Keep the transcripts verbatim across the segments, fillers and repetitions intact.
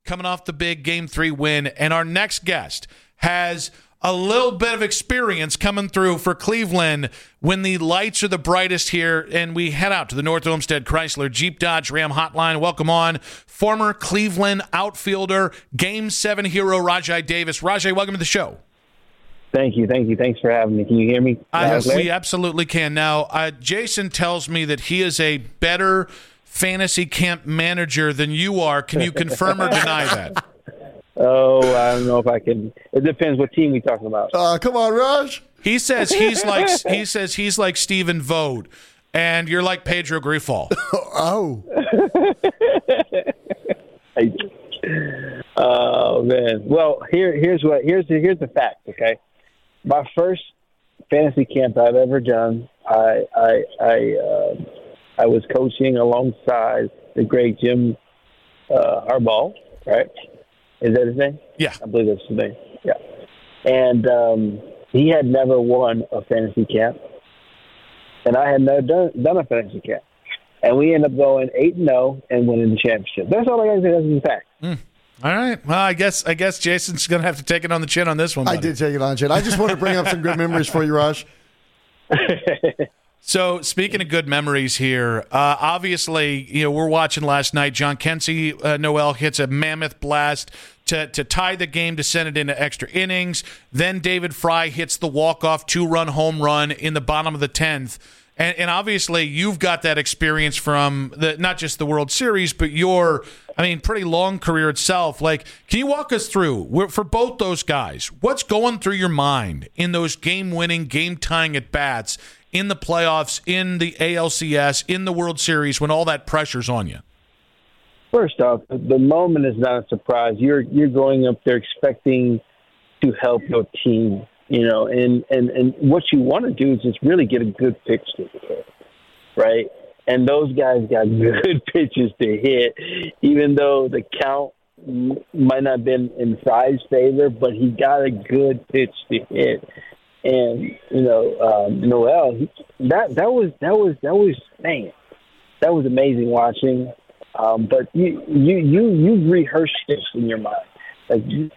coming off the big Game three win, and our next guest has a little bit of experience coming through for Cleveland when the lights are the brightest here, and we head out to the North Olmsted Chrysler Jeep Dodge Ram hotline. Welcome on former Cleveland outfielder, Game seven hero, Rajai Davis. Rajai, welcome to the show. Thank you, thank you. Thanks for having me. Can you hear me? Uh, we absolutely can. Now, uh, Jason tells me that he is a better fantasy camp manager than you are. Can you confirm or deny that? Oh, I don't know if I can. It depends what team we talking about. Uh, come on, Raj. He says he's like he says he's like Stephen Vogt, and you're like Pedro Grifol. Oh. Oh man. Well, here here's what here's the, here's the fact. Okay, my first fantasy camp I've ever done, I I I, uh, I was coaching alongside the great Jim uh, Harbaugh, right? Is that his name? Yeah. I believe that's his name. Yeah. And um, he had never won a fantasy camp. And I had never done, done a fantasy camp. And we ended up going eight and oh and winning the championship. That's all I got to say. That's the fact. Mm. All right. Well, I guess I guess Jason's going to have to take it on the chin on this one. I buddy. did take it on the chin. I just want to bring up some good memories for you, Raj. So, speaking of good memories here, uh, obviously, you know, we're watching last night. John Kensey uh, Noel hits a mammoth blast to, to tie the game to send it into extra innings. Then David Fry hits the walk-off two-run home run in the bottom of the tenth. And, and obviously, you've got that experience from the, not just the World Series, but your, I mean, pretty long career itself. Like, can you walk us through, for both those guys, what's going through your mind in those game-winning, game-tying at-bats in the playoffs, in the A L C S, in the World Series, when all that pressure's on you? First off, the moment is not a surprise. You're you're going up there expecting to help your team, you know, and, and, and what you want to do is just really get a good pitch to hit, right? And those guys got good pitches to hit, even though the count might not have been in Fry's favor, but he got a good pitch to hit. And you know, um, Noel, he, that that was that was that was man, that was amazing watching. Um, but you you you you rehearsed this in your mind, like you,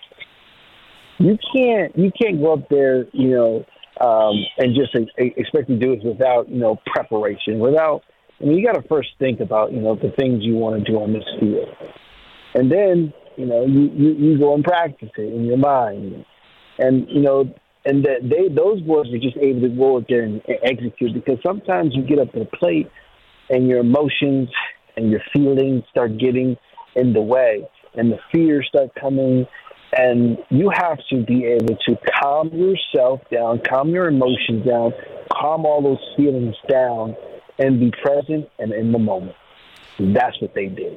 you can't you can't go up there, you know, um, and just a, a, expect to do it without you know preparation. Without, I mean, you got to first think about you know the things you want to do on this field, and then you know you, you, you go and practice it in your mind, and you know. And that they, those boys are just able to go out there and, and execute, because sometimes you get up to the plate and your emotions and your feelings start getting in the way, and the fears start coming, and you have to be able to calm yourself down, calm your emotions down, calm all those feelings down, and be present and in the moment. That's what they did.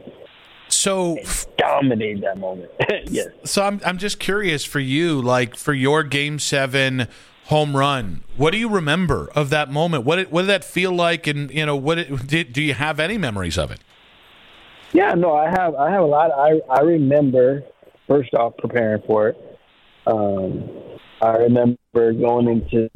So dominate that moment. Yes. So I'm I'm just curious for you, like for your Game Seven home run. What do you remember of that moment? What did, what did that feel like? And you know, what it, did, do you have any memories of it? Yeah, no, I have. I have a lot. I I remember first off preparing for it. Um, I remember going into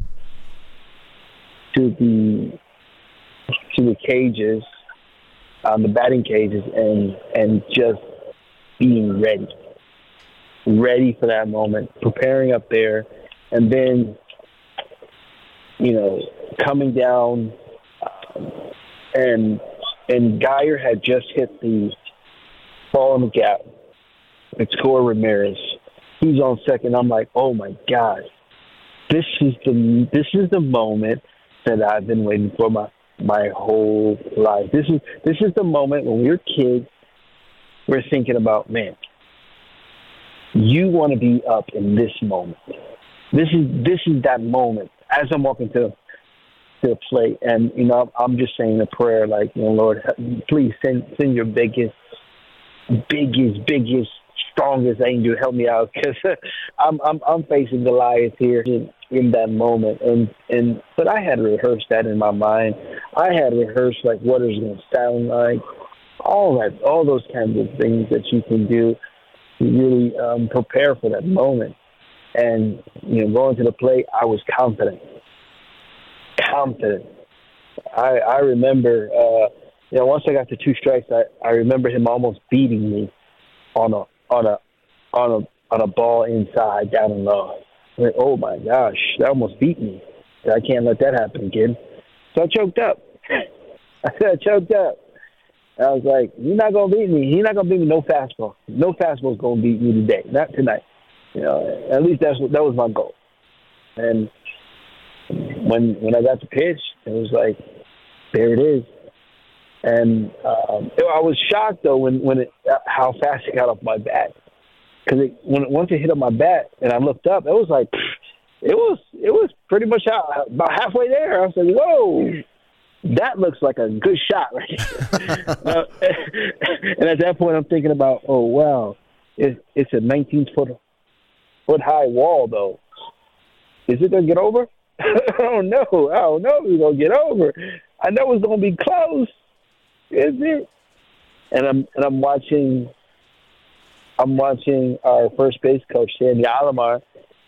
to the to the cages. Um, the batting cages and and just being ready, ready for that moment, preparing up there, and then, you know, coming down, um, and and Geyer had just hit the ball in the gap. It's Corey Ramirez. He's on second. I'm like, oh my God, this is the this is the moment that I've been waiting for my. my whole life. This is this is the moment when we're kids, we're thinking about, man, you want to be up in this moment. This is this is that moment. As I'm walking to to the plate, and you know, I'm just saying a prayer, like, you know, Lord, please send send your biggest, biggest, biggest, strongest angel help me out, because I'm I'm I'm facing Goliath here in, in that moment, and and but I had rehearsed that in my mind. I had rehearsed like what it's going to sound like, all that, all those kinds of things that you can do to really um, prepare for that moment. And you know, going to the plate, I was confident, confident. I I remember, uh, you know, once I got to two strikes, I I remember him almost beating me on a on a on a on a ball inside down and low. I'm like, oh my gosh, that almost beat me. I can't let that happen again. So I choked up. I said I choked up. I was like, "You're not gonna beat me. You're not gonna beat me. No fastball. No fastball's gonna beat me today. Not tonight. You know. At least that's what that was my goal." And when when I got the pitch, it was like, there it is. And um, I was shocked though when when it how fast it got off my bat, because it, when it, once it hit on my bat and I looked up, it was like it was it was pretty much out, about halfway there. I was like, whoa, that looks like a good shot right here. uh, and at that point, I'm thinking about, oh wow, it, it's a nineteen foot foot high wall though. Is it gonna get over? I don't know. I don't know if it's gonna get over. I know it's gonna be close. Is it? And I'm and I'm watching. I'm watching our first base coach, Sandy Alomar.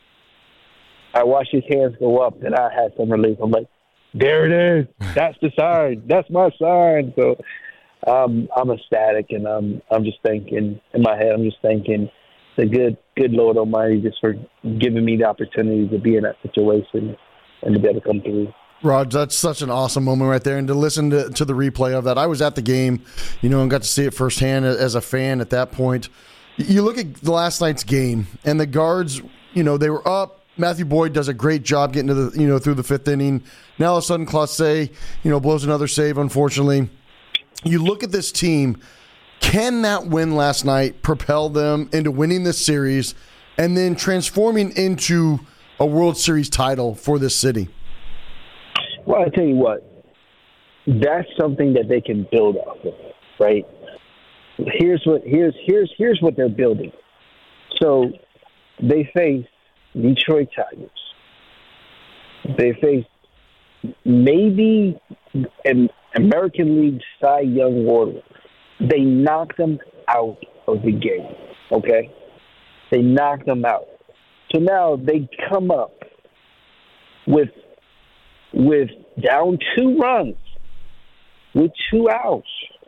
I watched his hands go up, and I had some relief. I'm like, there it is. That's the sign. That's my sign. So um, I'm ecstatic, and I'm I'm just thinking in my head. I'm just thinking, the good good Lord Almighty, just for giving me the opportunity to be in that situation and to be able to come through. Raj, that's such an awesome moment right there. And to listen to, to the replay of that, I was at the game, you know, and got to see it firsthand as a fan at that point. You look at the last night's game, and the Guards, you know, they were up. Matthew Boyd does a great job getting to the, you know, through the fifth inning. Now all of a sudden, Clase, you know, blows another save, unfortunately. You look at this team, can that win last night propel them into winning this series and then transforming into a World Series title for this city? Well, I tell you what, that's something that they can build off of, right? Here's what here's here's here's what they're building. So they face Detroit Tigers. They face maybe an American League Cy Young award. They knocked them out of the game. Okay, they knocked them out. So now they come up with. with down two runs, with two outs,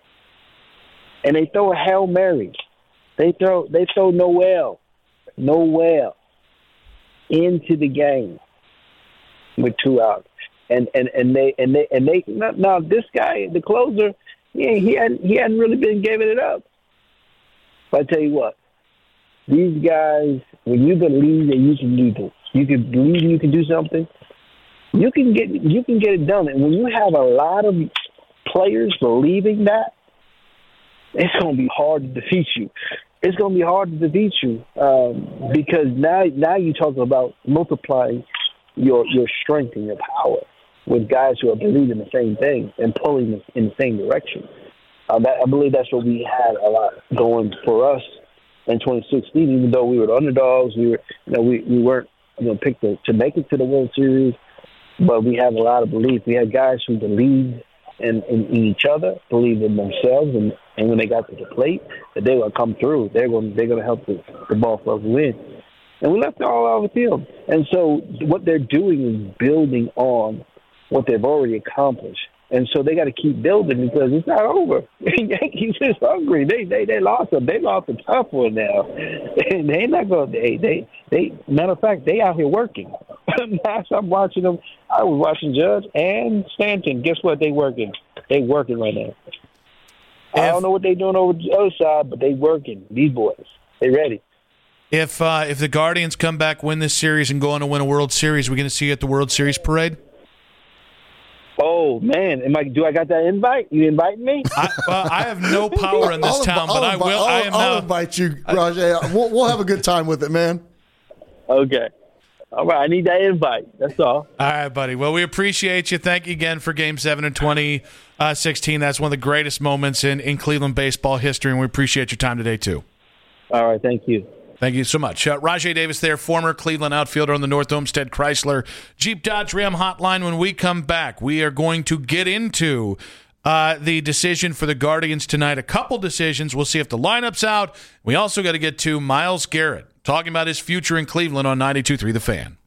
and they throw a Hail Mary. They throw they throw Noel, Noel into the game with two outs, and and, and they and they and they now this guy, the closer, yeah, he hadn't he hadn't really been giving it up. But I tell you what, these guys, when you believe that you can do this, you can believe you can do something. You can get you can get it done, and when you have a lot of players believing that, it's going to be hard to defeat you. It's going to be hard to defeat you um, because now now you talk about multiplying your your strength and your power with guys who are believing the same thing and pulling in the same direction. Uh, that, I believe that's what we had a lot going for us in twenty sixteen. Even though we were the underdogs, we were you know we, we weren't you know picked to, to make it to the World Series. But we have a lot of belief. We had guys who believed in, in, in each other, believed in themselves, and, and when they got to the plate, that they would come through. They're going they're going to help the, the ball club win. And we left it all out of the field. And so what they're doing is building on what they've already accomplished. And so they got to keep building because it's not over. Yankees is hungry. They they they lost a they lost a tough one now. And they not going. They they they. Matter of fact, they out here working. I'm watching them. I was watching Judge and Stanton. Guess what? They working. They working right now. If, I don't know what they doing over the other side, but they working. These boys, they ready. If uh, if the Guardians come back, win this series, and go on to win a World Series, we're going to see you at the World Series parade. Oh man, am I? Do I got that invite? You inviting me? I, well, I have no power in this I'll town, invi- but I'll I invi- will. I'll, I am I'll now. invite you, Raj. We'll, we'll have a good time with it, man. Okay. All right, I need that invite. That's all. All right, buddy. Well, we appreciate you. Thank you again for Game seven and twenty sixteen. That's one of the greatest moments in, in Cleveland baseball history, and we appreciate your time today, too. All right, thank you. Thank you so much. Uh, Rajai Davis there, former Cleveland outfielder on the North Olmsted Chrysler Jeep Dodge Ram hotline. When we come back, we are going to get into uh, the decision for the Guardians tonight. A couple decisions. We'll see if the lineup's out. We also got to get to Myles Garrett talking about his future in Cleveland on ninety-two point three The Fan.